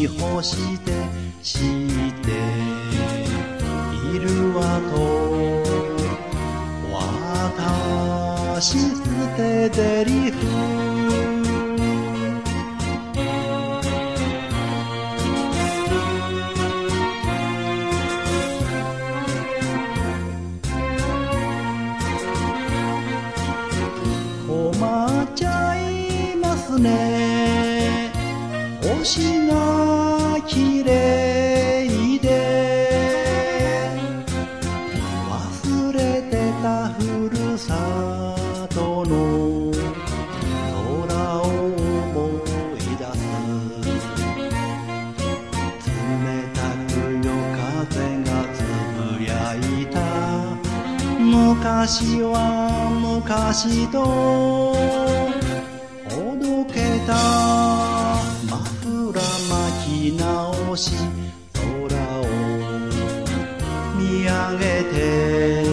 見干してしているわと私捨て台詞困っちゃいますね星がきれいで忘れてたふるさとの空を思い出す冷たく夜風がつぶやいた昔は昔とほどけたマフラー巻き直し空を見上げて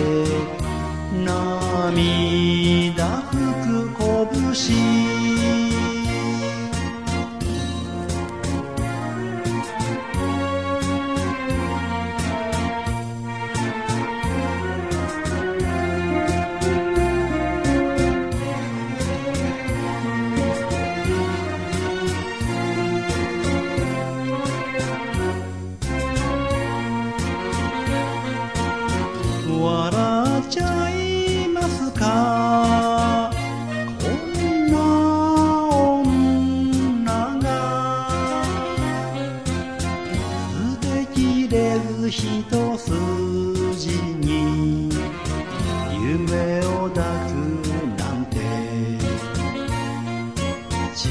涙吹く拳笑っちゃいますかこんな女が捨てきれず一筋に夢を抱くなんて小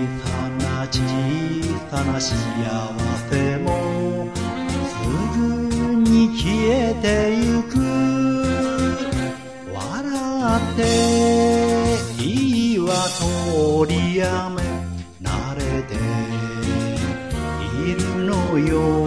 さな幸せもすぐに消えてゆく笑っていいわ通り雨慣れているのよ